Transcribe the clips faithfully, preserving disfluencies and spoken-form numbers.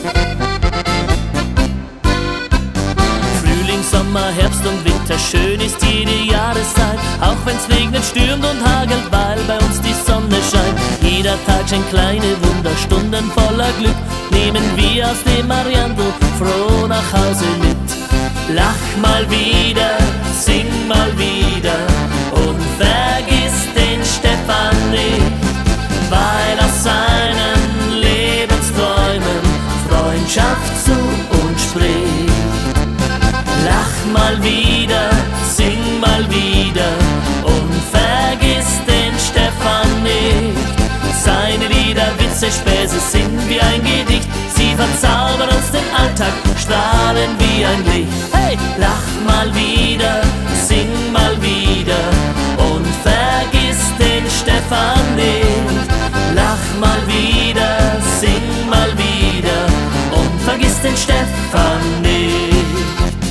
Frühling, Sommer, Herbst und Winter, schön ist jede Jahreszeit. Auch wenn's regnet, stürmt und hagelt, weil bei uns die Sonne scheint. Jeder Tag schenkt kleine Wunder, Stunden voller Glück nehmen wir aus dem Mariandel froh nach Hause mit. Lach mal wieder, sing mal wieder und vergiss den Stefan nicht, weil aus seinen Lebensträumen Freundschaft zu uns spricht. Lach mal wieder, sing mal wieder und vergiss den Stefan nicht. Seine Lieder, Witze, Späße sind wie ein Gedicht. Sie verzaubern uns den Alltag, strahlen wie ein Licht. Hey, lach mal wieder, sing mal wieder und vergiss den Stefan nicht. Lach mal wieder, sing mal wieder und vergiss den Stefan nicht.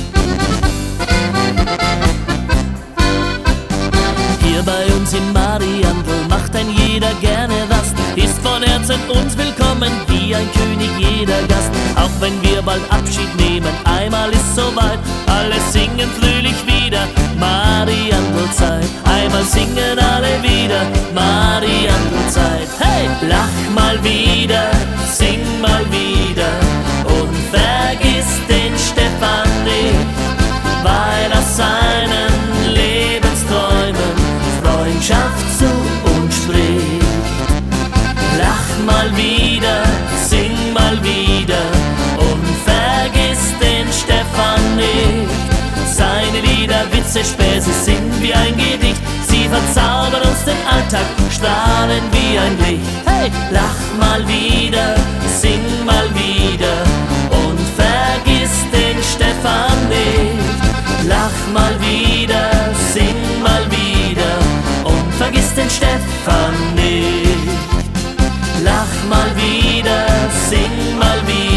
Hier bei uns in Mariandel macht ein jeder gerne was, ist von Herzen uns willkommen, wie ein König jeder Gast. Auch wenn wir bald Abschied nehmen, einmal ist soweit, alle singen fröhlich wieder Mariandelzeit. Einmal singen alle wieder Mariandelzeit. Hey, lach mal wieder, sing mal wieder und vergiss den Stefan nicht, weil aus seinen Lebensträumen Freundschaft zu uns spricht. Lach mal wieder, sing mal wieder und vergiss den Stefan nicht. Seine Lieder, Witze, Späße sind wie ein Gedicht. Sie verzaubern uns den Alltag, strahlen wie ein Licht. Hey, lach mal wieder, sing mal wieder und vergiss den Stefan nicht. Lach mal wieder, sing mal wieder und vergiss den Stefan nicht. Lach mal wieder, sing mal wieder